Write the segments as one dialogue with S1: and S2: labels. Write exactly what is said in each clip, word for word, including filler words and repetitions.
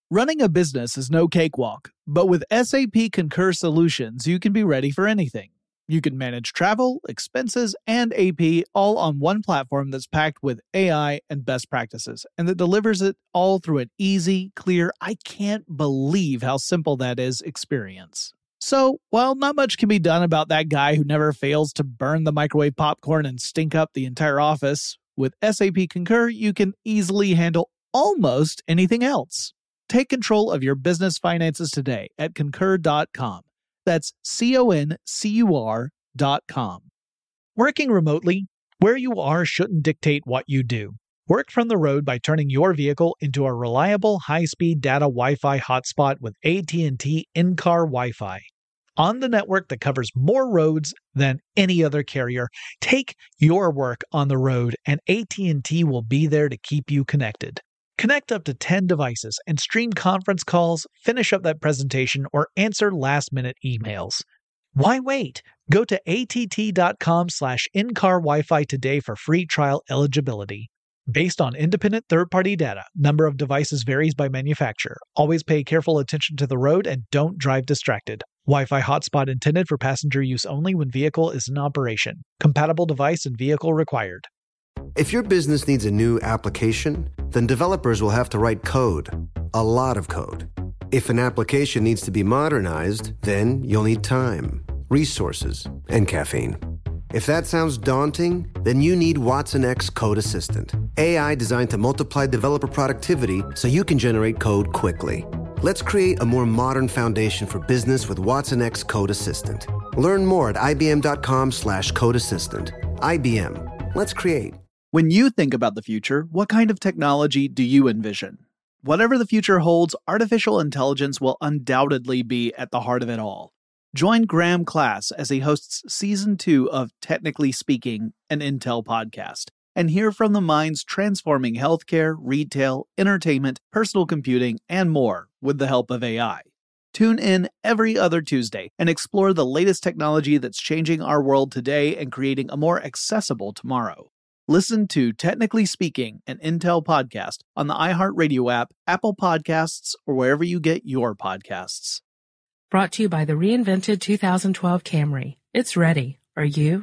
S1: Running a business is no cakewalk, but with S A P Concur Solutions, you can be ready for anything. You can manage travel, expenses, and A P all on one platform that's packed with A I and best practices, and that delivers it all through an easy, clear, I can't believe how simple that is experience. So, while not much can be done about that guy who never fails to burn the microwave popcorn and stink up the entire office, with S A P Concur, you can easily handle almost anything else. Take control of your business finances today at concur dot com. That's C O N C U R dot com. Working remotely, where you are shouldn't dictate what you do. Work from the road by turning your vehicle into a reliable high-speed data Wi-Fi hotspot with A T and T in-car Wi-Fi. On the network that covers more roads than any other carrier, take your work on the road and A T and T will be there to keep you connected. Connect up to ten devices and stream conference calls, finish up that presentation, or answer last-minute emails. Why wait? Go to A T T dot com slash in-car Wi-Fi today for free trial eligibility. Based on independent third-party data, number of devices varies by manufacturer. Always pay careful attention to the road and don't drive distracted. Wi-Fi hotspot intended for passenger use only when vehicle is in operation. Compatible device and vehicle required.
S2: If your business needs a new application, then developers will have to write code. A lot of code. If an application needs to be modernized, then you'll need time, resources, and caffeine. If that sounds daunting, then you need Watson X Code Assistant. A I designed to multiply developer productivity so you can generate code quickly. Let's create a more modern foundation for business with Watson X Code Assistant. Learn more at ibm.com slash code assistant. I B M. Let's create.
S1: When you think about the future, what kind of technology do you envision? Whatever the future holds, artificial intelligence will undoubtedly be at the heart of it all. Join Graham Class as he hosts Season two of Technically Speaking, an Intel podcast, and hear from the minds transforming healthcare, retail, entertainment, personal computing, and more with the help of A I. Tune in every other Tuesday and explore the latest technology that's changing our world today and creating a more accessible tomorrow. Listen to Technically Speaking, an Intel podcast on the iHeartRadio app, Apple Podcasts, or wherever you get your podcasts.
S3: Brought to you by the reinvented two thousand twelve Camry. It's ready. Are you?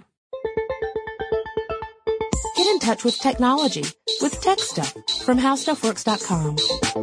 S3: Get in touch with technology with Tech Stuff from how stuff works dot com.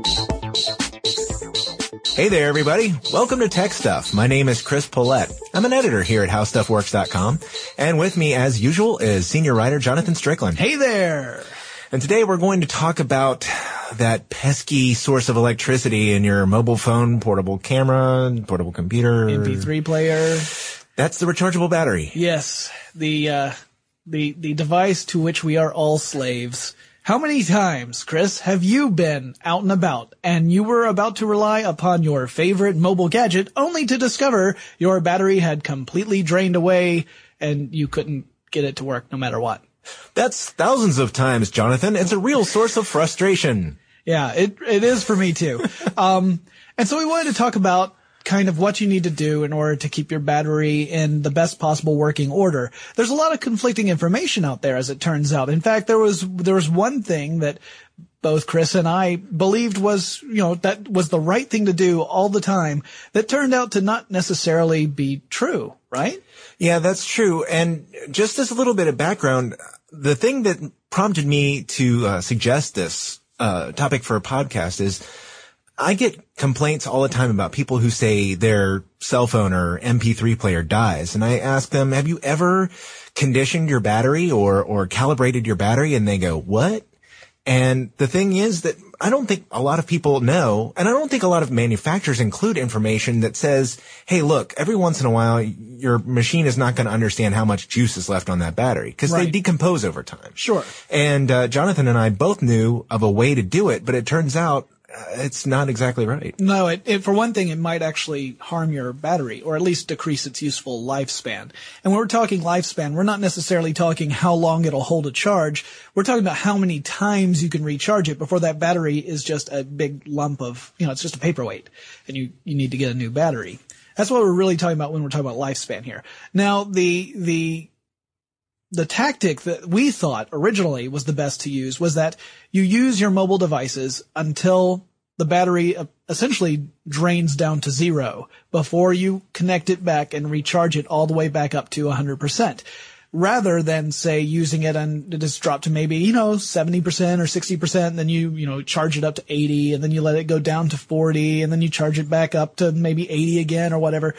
S4: Hey there, everybody. Welcome to Tech Stuff. My name is Chris Pollette. I'm an editor here at how stuff works dot com. And with me, as usual, is senior writer Jonathan Strickland.
S1: Hey there.
S4: And today we're going to talk about that pesky source of electricity in your mobile phone, portable camera, portable computer.
S5: M P three player.
S4: That's the rechargeable battery.
S5: Yes. The, uh, the, the device to which we are all slaves. How many times, Chris, have you been out and about and you were about to rely upon your favorite mobile gadget only to discover your battery had completely drained away and you couldn't get it to work no matter what?
S4: That's thousands of times, Jonathan. It's a real source of frustration.
S5: Yeah, it it is for me too. Um, and so we wanted to talk about kind of what you need to do in order to keep your battery in the best possible working order. There's a lot of conflicting information out there, as it turns out. In fact, there was there was one thing that both Chris and I believed was, you know, that was the right thing to do all the time that turned out to not necessarily be true, right?
S4: Yeah, that's true. And just as a little bit of background, the thing that prompted me to uh, suggest this uh topic for a podcast is I get complaints all the time about people who say their cell phone or M P three player dies. And I ask them, have you ever conditioned your battery or, or calibrated your battery? And they go, what? And the thing is that I don't think a lot of people know, and I don't think a lot of manufacturers include information that says, hey, look, every once in a while, your machine is not going to understand how much juice is left on that battery because
S5: Right.
S4: they decompose over time.
S5: Sure.
S4: And uh, Jonathan and I both knew of a way to do it, but it turns out uh, it's not exactly right.
S5: No, it, it, for one thing, it might actually harm your battery or at least decrease its useful lifespan. And when we're talking lifespan, we're not necessarily talking how long it'll hold a charge. We're talking about how many times you can recharge it before that battery is just a big lump of, you know, it's just a paperweight and you, you need to get a new battery. That's what we're really talking about when we're talking about lifespan here. Now, the, the, the tactic that we thought originally was the best to use was that you use your mobile devices until the battery essentially drains down to zero before you connect it back and recharge it all the way back up to one hundred percent. Rather than, say, using it and it just dropped to maybe, you know, seventy percent or sixty percent, and then you, you know, charge it up to eighty, and then you let it go down to forty, and then you charge it back up to maybe eighty again or whatever.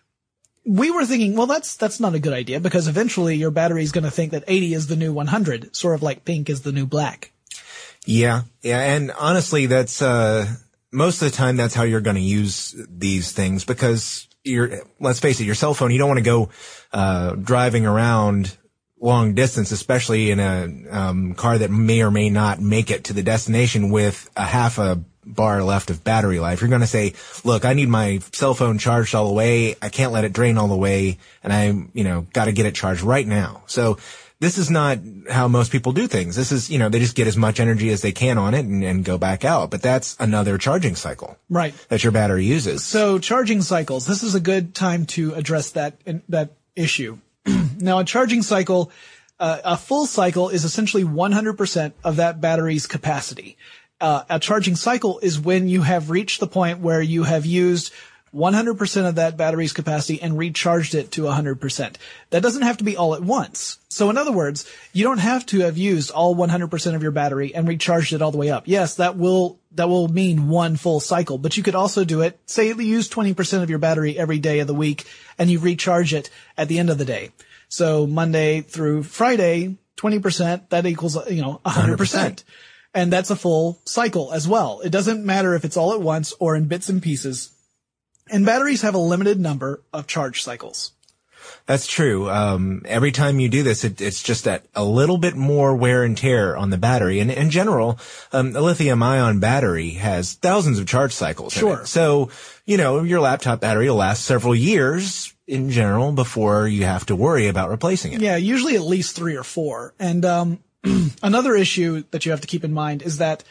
S5: We were thinking, well, that's, that's not a good idea, because eventually your battery is going to think that eighty is the new one hundred, sort of like pink is the new black.
S4: Yeah. Yeah. And honestly, that's, uh, most of the time that's how you're going to use these things, because you're, let's face it, your cell phone, you don't want to go, uh, driving around long distance, especially in a, um, car that may or may not make it to the destination with a half a bar left of battery life. You're going to say, look, I need my cell phone charged all the way. I can't let it drain all the way. And I, you know, got to get it charged right now. So this is not how most people do things. This is, you know, they just get as much energy as they can on it and, and go back out. But that's another charging cycle.
S5: Right.
S4: That your battery uses.
S5: So charging cycles, this is a good time to address that, that issue. Now, a charging cycle, uh, a full cycle is essentially one hundred percent of that battery's capacity. Uh, a charging cycle is when you have reached the point where you have used one hundred percent of that battery's capacity and recharged it to one hundred percent. That doesn't have to be all at once. So in other words, you don't have to have used all one hundred percent of your battery and recharged it all the way up. Yes, that will, that will mean one full cycle, but you could also do it, say you use twenty percent of your battery every day of the week and you recharge it at the end of the day. So Monday through Friday, twenty percent, that equals, you know, one hundred percent. one hundred percent. And that's a full cycle as well. It doesn't matter if it's all at once or in bits and pieces. And batteries have a limited number of charge cycles.
S4: That's true. Um, every time you do this, it, it's just that a little bit more wear and tear on the battery. And in general, um, a lithium ion battery has thousands of charge cycles.
S5: Sure.
S4: In it. So, you know, your laptop battery will last several years in general before you have to worry about replacing it.
S5: Yeah, usually at least three or four. And, um, another issue that you have to keep in mind is that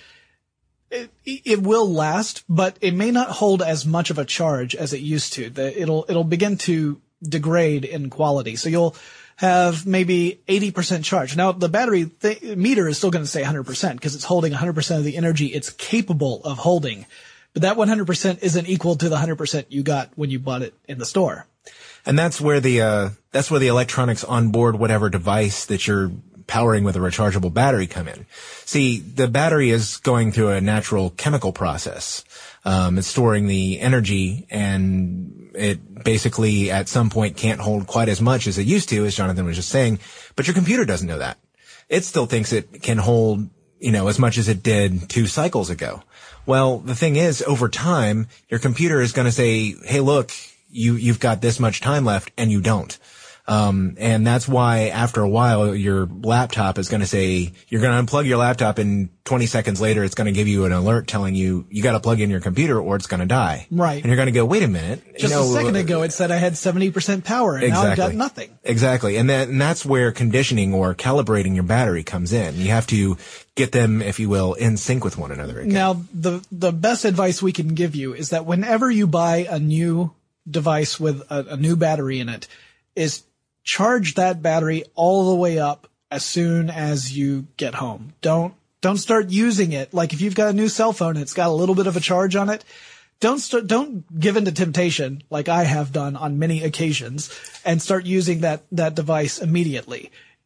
S5: it, it will last, but it may not hold as much of a charge as it used to. The, it'll, it'll begin to degrade in quality. So you'll have maybe eighty percent charge. Now the battery th- meter is still going to say one hundred percent because it's holding one hundred percent of the energy it's capable of holding. But that one hundred percent isn't equal to the one hundred percent you got when you bought it in the store.
S4: And that's where the, uh, that's where the electronics on board whatever device that you're powering with a rechargeable battery come in. See, the battery is going through a natural chemical process. Um, it's storing the energy, and it basically at some point can't hold quite as much as it used to, as Jonathan was just saying. But your computer doesn't know that. It still thinks it can hold, you know, as much as it did two cycles ago. Well, the thing is, over time, your computer is going to say, hey, look, you, you've got this much time left, and you don't. Um, and that's why after a while, your laptop is going to say, you're going to unplug your laptop and twenty seconds later, it's going to give you an alert telling you, you got to plug in your computer or it's going to die.
S5: Right.
S4: And you're going to go, wait a minute.
S5: Just
S4: you know,
S5: a second ago, it said I had seventy percent power and
S4: exactly.
S5: now I've got nothing.
S4: Exactly. And that, and that's where conditioning or calibrating your battery comes in. You have to get them, if you will, in sync with one another again.
S5: Now, the, the best advice we can give you is that whenever you buy a new device with a, a new battery in it, is charge that battery all the way up as soon as you get home. Don't, don't start using it. Like if you've got a new cell phone and it's got a little bit of a charge on it, don't start, don't give in to temptation like I have done on many occasions and start using that, that device immediately.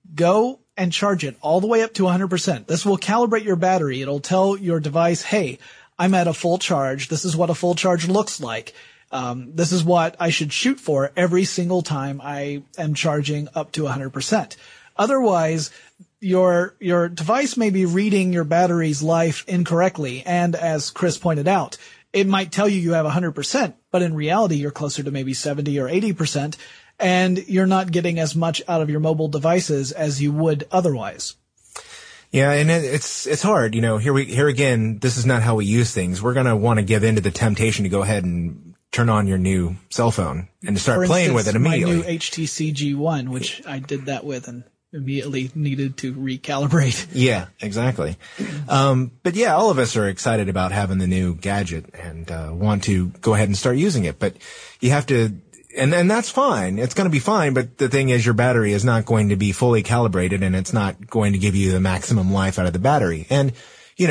S5: Go and charge it all the way up to one hundred percent. This will calibrate your battery. It'll tell your device, hey, I'm at a full charge. This is what a full charge looks like. Um, this is what I should shoot for every single time I am charging up to one hundred percent. Otherwise, your, your device may be reading your battery's life incorrectly. And as Chris pointed out, it might tell you you have one hundred percent, but in reality, you're closer to maybe seventy or eighty percent, and you're not getting as much out of your mobile devices as you would otherwise.
S4: Yeah, and it's it's hard. You know, here we here again, this is not how we use things. We're going to want to give in to the temptation to go ahead and turn on your new cell phone and to start
S5: For
S4: playing
S5: instance,
S4: with it immediately.
S5: My new H T C G one, which I did that with and immediately needed to recalibrate.
S4: Yeah, exactly. Um, but yeah, all of us are excited about having the new gadget and uh, want to go ahead and start using it. But you have to, and and that's fine. It's going to be fine. But the thing is, your battery is not going to be fully calibrated, and it's not going to give you the maximum life out of the battery. And you know,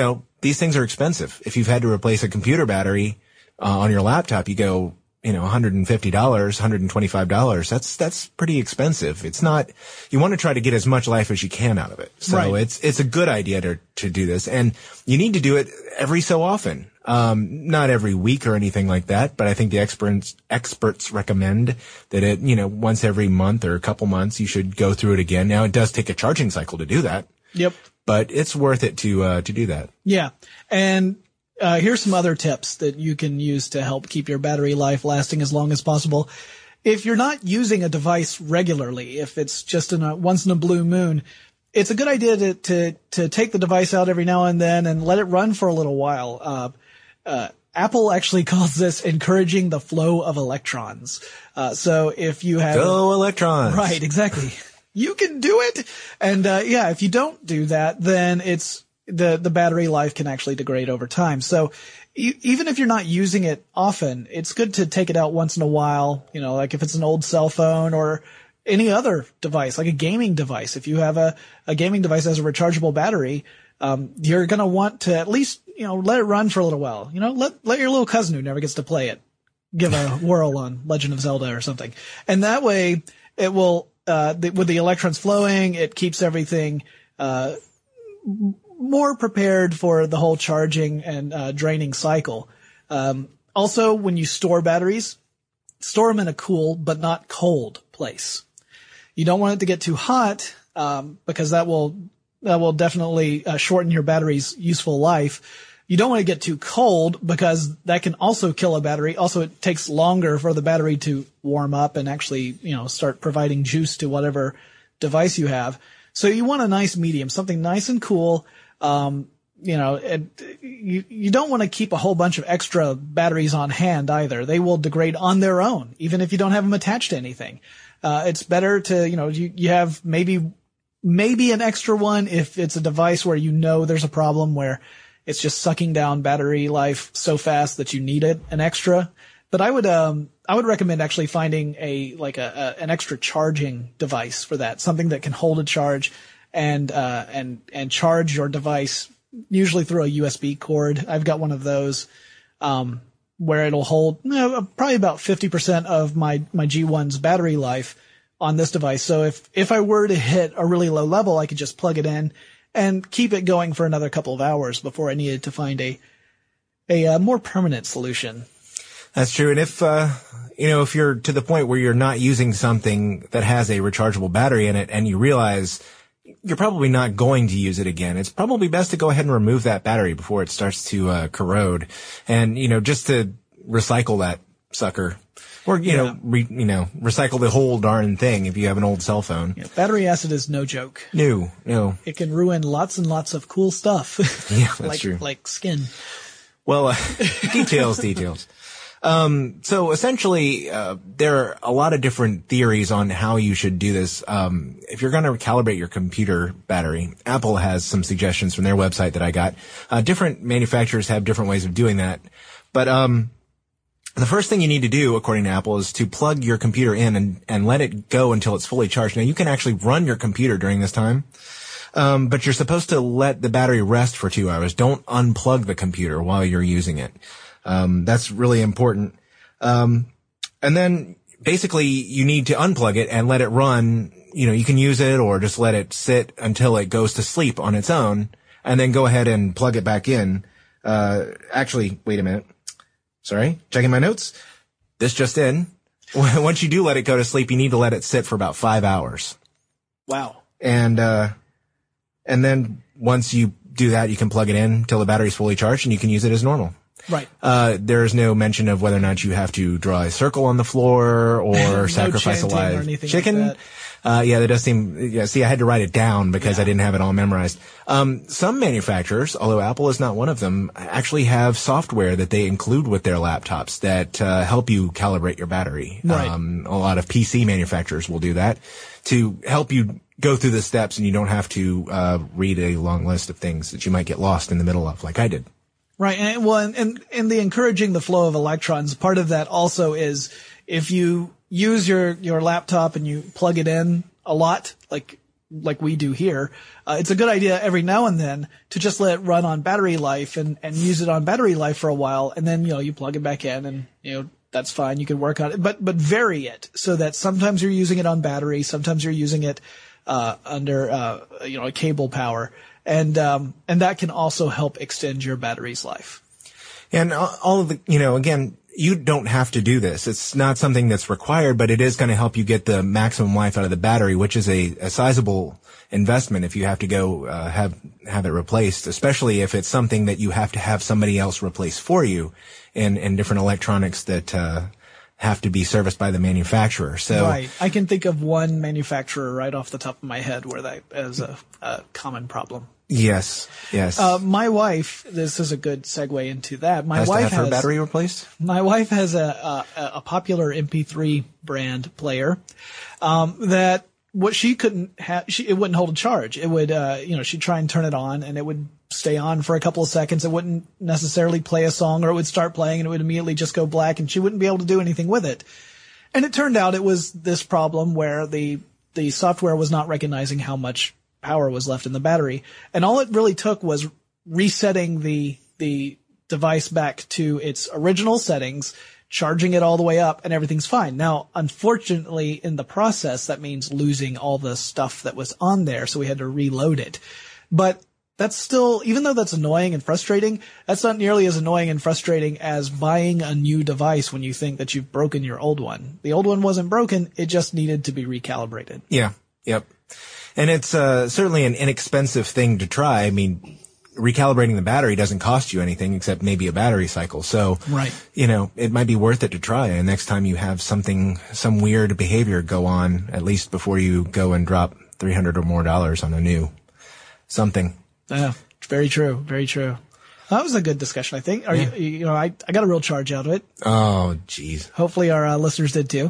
S4: these things are expensive. If you've had to replace a computer battery uh, on your laptop, you go, you know, one hundred fifty dollars, one hundred twenty-five dollars. That's, that's pretty expensive. It's not, you want to try to get as much life as you can out of it. So
S5: right.
S4: it's, it's a good idea to, to do this. And you need to do it every so often. Um, not every week or anything like that, but I think the experts, experts recommend that it, you know, once every month or a couple months, you should go through it again. Now, it does take a charging cycle to do that.
S5: Yep.
S4: But it's worth it to, uh, to do that.
S5: Yeah. And, Uh, here's some other tips that you can use to help keep your battery life lasting as long as possible. If you're not using a device regularly, if it's just in a once in a blue moon, it's a good idea to, to, to take the device out every now and then and let it run for a little while. Uh, uh, Apple actually calls this encouraging the flow of electrons. Uh, so if you have.
S4: Go electrons.
S5: Right, exactly. You can do it. And, uh, yeah, if you don't do that, then it's, the, the battery life can actually degrade over time. So e- even if you're not using it often, it's good to take it out once in a while, you know, like if it's an old cell phone or any other device, like a gaming device. If you have a, a gaming device that has a rechargeable battery, um, you're going to want to at least, you know, let it run for a little while, you know, let, let your little cousin who never gets to play it give a whirl on Legend of Zelda or something. And that way it will, uh, the, with the electrons flowing, it keeps everything, uh, more prepared for the whole charging and uh, draining cycle. Um, also, when you store batteries, store them in a cool but not cold place. You don't want it to get too hot um, because that will that will definitely uh, shorten your battery's useful life. You don't want to get too cold because that can also kill a battery. Also, it takes longer for the battery to warm up and actually, you know, start providing juice to whatever device you have. So you want a nice medium, something nice and cool. Um, you know, and you, you don't want to keep a whole bunch of extra batteries on hand either. They will degrade on their own, even if you don't have them attached to anything. Uh, it's better to, you know, you, you have maybe, maybe an extra one if it's a device where you know there's a problem where it's just sucking down battery life so fast that you need it, an extra. But I would, um, I would recommend actually finding a, like a, a an extra charging device for that, something that can hold a charge and, uh, and, and charge your device usually through a U S B cord. I've got one of those, um, where it'll hold you know, probably about fifty percent of my, my G one's battery life on this device. So if, if I were to hit a really low level, I could just plug it in and keep it going for another couple of hours before I needed to find a, a, uh, more permanent solution.
S4: That's true. And if, uh, you know, if you're to the point where you're not using something that has a rechargeable battery in it and you realize you're probably not going to use it again, it's probably best to go ahead and remove that battery before it starts to uh, corrode. And, you know, just to recycle that sucker or, you yeah. know, re, you know, recycle the whole darn thing if you have an old cell phone.
S5: Yeah, battery acid is no joke.
S4: No, no.
S5: It can ruin lots and lots of cool stuff.
S4: Yeah, that's
S5: like,
S4: true.
S5: Like skin.
S4: Well, uh, details, details. Um, so essentially, uh, there are a lot of different theories on how you should do this. Um, if you're going to calibrate your computer battery, Apple has some suggestions from their website that I got. Uh, different manufacturers have different ways of doing that. But, um, the first thing you need to do, according to Apple, is to plug your computer in and, and let it go until it's fully charged. Now, you can actually run your computer during this time. Um, but you're supposed to let the battery rest for two hours. Don't unplug the computer while you're using it. Um, that's really important. Um, and then basically you need to unplug it and let it run. You know, you can use it or just let it sit until it goes to sleep on its own and then go ahead and plug it back in. Uh, actually, wait a minute. Sorry. Checking my notes. This just in. Once you do let it go to sleep, you need to let it sit for about five hours.
S5: Wow.
S4: And, uh, and then once you do that, you can plug it in till the battery's fully charged and you can use it as normal.
S5: Right.
S4: Uh, there is no mention of whether or not you have to draw a circle on the floor or no sacrifice a live chicken.
S5: Like
S4: uh, yeah, that does seem, yeah, see, I had to write it down because
S5: yeah.
S4: I didn't have it all memorized. Um, some manufacturers, although Apple is not one of them, actually have software that they include with their laptops that, uh, help you calibrate your battery.
S5: Right.
S4: Um, a lot of P C manufacturers will do that to help you go through the steps and you don't have to, uh, read a long list of things that you might get lost in the middle of, like I did.
S5: Right. And well, and, and the encouraging the flow of electrons, part of that also is if you use your, your laptop and you plug it in a lot, like like we do here, uh, it's a good idea every now and then to just let it run on battery life and, and use it on battery life for a while. And then, you know, you plug it back in and, you know, that's fine. You can work on it, but, but vary it so that sometimes you're using it on battery. Sometimes you're using it, uh, under, uh, you know, a cable power. And, um, and that can also help extend your battery's life.
S4: And all of the, you know, again, you don't have to do this. It's not something that's required, but it is going to help you get the maximum life out of the battery, which is a, a sizable investment if you have to go uh, have have it replaced, especially if it's something that you have to have somebody else replace for you in, in different electronics that uh, have to be serviced by the manufacturer. So,
S5: right. I can think of one manufacturer right off the top of my head where that is a, a common problem.
S4: Yes, yes.
S5: Uh, my wife, this is a good segue into that. My
S4: has
S5: wife
S4: to have
S5: has
S4: her battery replaced.
S5: My wife has a a, a popular M P three brand player um, that what she couldn't have, she it wouldn't hold a charge. It would, uh, you know, she'd try and turn it on, and it would stay on for a couple of seconds. It wouldn't necessarily play a song, or it would start playing, and it would immediately just go black, and she wouldn't be able to do anything with it. And it turned out it was this problem where the the software was not recognizing how much power was left in the battery. And all it really took was resetting the, the device back to its original settings, charging it all the way up, and everything's fine. Now, unfortunately, in the process, that means losing all the stuff that was on there. So we had to reload it. But that's still, even though that's annoying and frustrating, that's not nearly as annoying and frustrating as buying a new device when you think that you've broken your old one. The old one wasn't broken. It just needed to be recalibrated.
S4: Yeah. Yep. And it's uh, certainly an inexpensive thing to try. I mean, recalibrating the battery doesn't cost you anything except maybe a battery cycle. So,
S5: right.
S4: you know, it might be worth it to try. And next time you have something, some weird behavior go on, at least before you go and drop three hundred or more dollars on a new something.
S5: Yeah, very true. Very true. That was a good discussion, I think. Are
S4: Yeah.
S5: you, you know, I, I got a real charge out of it.
S4: Oh, geez.
S5: Hopefully our uh, listeners did too.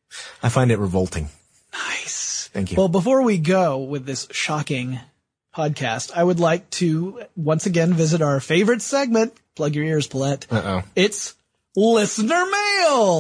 S4: I find it revolting.
S5: Nice.
S4: Thank you.
S5: Well, before we go with this shocking podcast, I would like to once again visit our favorite segment. Plug your ears, Paulette.
S4: Uh-oh.
S5: It's Listener Mail.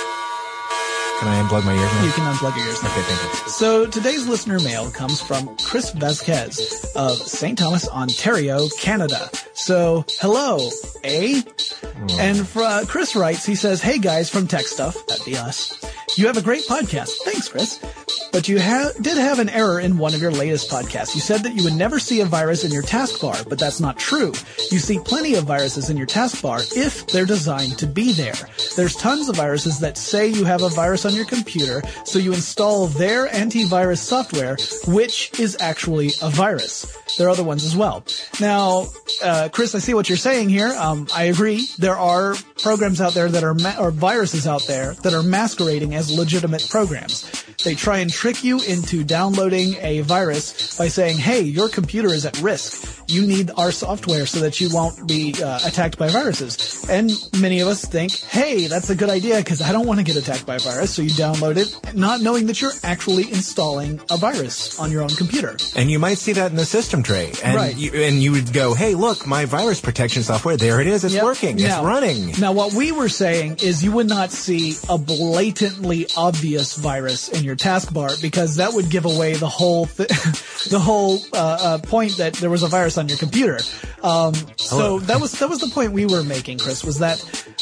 S4: Can I unplug my ears now?
S5: You can unplug your ears now.
S4: Okay, thank you.
S5: So today's listener mail comes from Chris Vasquez of Saint Thomas, Ontario, Canada. So, hello, eh? Oh. And for, uh, Chris writes, he says, "Hey guys from Tech Stuff," that'd be us. "You have a great podcast." Thanks, Chris. "But you ha- did have an error in one of your latest podcasts. You said that you would never see a virus in your taskbar, but that's not true. You see plenty of viruses in your taskbar if they're designed to be there. There's tons of viruses that say you have a virus on your computer, so you install their antivirus software, which is actually a virus. There are other ones as well." Now, uh, Chris, I see what you're saying here. Um, I agree. There are programs out there that are, ma- or viruses out there that are masquerading as legitimate programs. They try and trick you into downloading a virus by saying, "Hey, your computer is at risk. You need our software so that you won't be uh, attacked by viruses." And many of us think, "Hey, that's a good idea because I don't want to get attacked by a virus." So you download it, not knowing that you're actually installing a virus on your own computer.
S4: And you might see that in the system tray. And
S5: Right.
S4: You, and you would go, "Hey, look, my virus protection software, there it is. It's
S5: Yep.
S4: working.
S5: Now-
S4: it's running."
S5: Now, what we were saying is you would not see a blatantly obvious virus in your taskbar because that would give away the whole th- the whole uh, uh, point that there was a virus on your computer. Um, so
S4: Hello.
S5: that was that was the point we were making, Chris, was that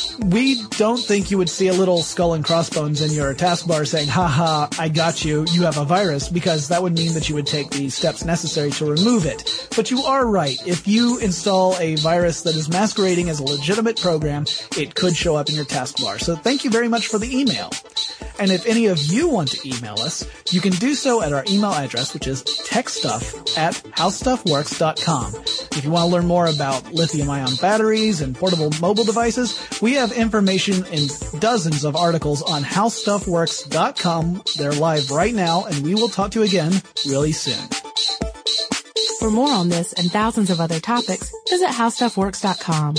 S5: we don't think you would see a little skull and crossbones in your taskbar saying, "Ha ha, I got you, you have a virus," because that would mean that you would take the steps necessary to remove it. But you are right. If you install a virus that is masquerading as a legitimate program, it could show up in your taskbar. So thank you very much for the email. And if any of you want to email us, you can do so at our email address, which is techstuff at howstuffworks dot com. If you want to learn more about lithium-ion batteries and portable mobile devices, we have information in dozens of articles on how stuff works dot com. They're live right now, and we will talk to you again really soon.
S3: For more on this and thousands of other topics, visit how stuff works dot com.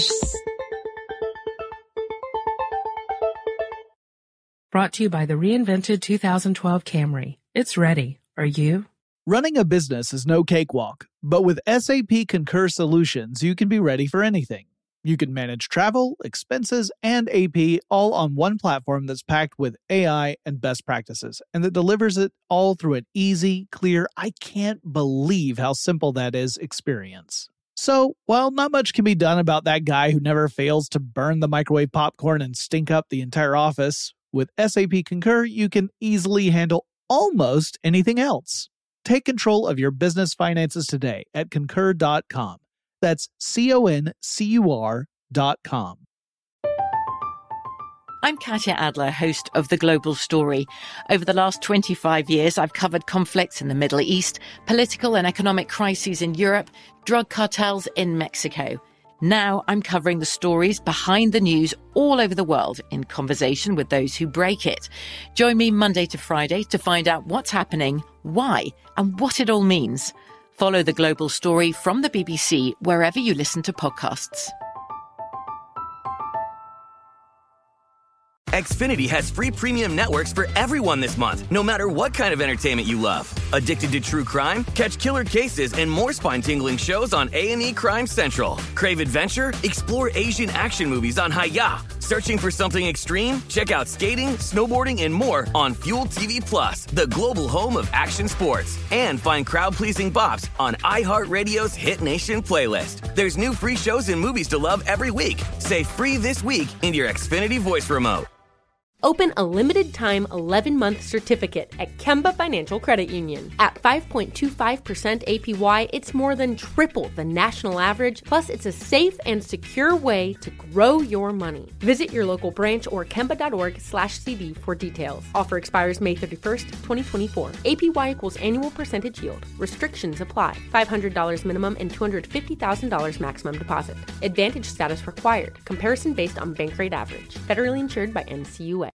S3: Brought to you by the reinvented two thousand twelve Camry. It's ready. Are you?
S1: Running a business is no cakewalk, but with S A P Concur Solutions, you can be ready for anything. You can manage travel, expenses, and A P all on one platform that's packed with A I and best practices, and that delivers it all through an easy, clear, I can't believe how simple that is experience. So, while not much can be done about that guy who never fails to burn the microwave popcorn and stink up the entire office, with S A P Concur, you can easily handle almost anything else. Take control of your business finances today at concur dot com. That's C O N C U R dot com.
S6: I'm Katya Adler, host of The Global Story. Over the last twenty-five years, I've covered conflicts in the Middle East, political and economic crises in Europe, drug cartels in Mexico. Now I'm covering the stories behind the news all over the world in conversation with those who break it. Join me Monday to Friday to find out what's happening, why, and what it all means. Follow The Global Story from the B B C wherever you listen to podcasts.
S7: Xfinity has free premium networks for everyone this month, no matter what kind of entertainment you love. Addicted to true crime? Catch killer cases and more spine-tingling shows on A and E Crime Central. Crave adventure? Explore Asian action movies on Hi-Ya. Searching for something extreme? Check out skating, snowboarding, and more on Fuel T V Plus, the global home of action sports. And find crowd-pleasing bops on iHeartRadio's Hit Nation playlist. There's new free shows and movies to love every week. Say free this week in your Xfinity voice remote.
S8: Open a limited-time eleven-month certificate at Kemba Financial Credit Union. At five point two five percent A P Y, it's more than triple the national average, plus it's a safe and secure way to grow your money. Visit your local branch or kemba.org slash CD for details. Offer expires May thirty-first, twenty twenty-four. A P Y equals annual percentage yield. Restrictions apply. five hundred dollars minimum and two hundred fifty thousand dollars maximum deposit. Advantage status required. Comparison based on bank rate average. Federally insured by N C U A.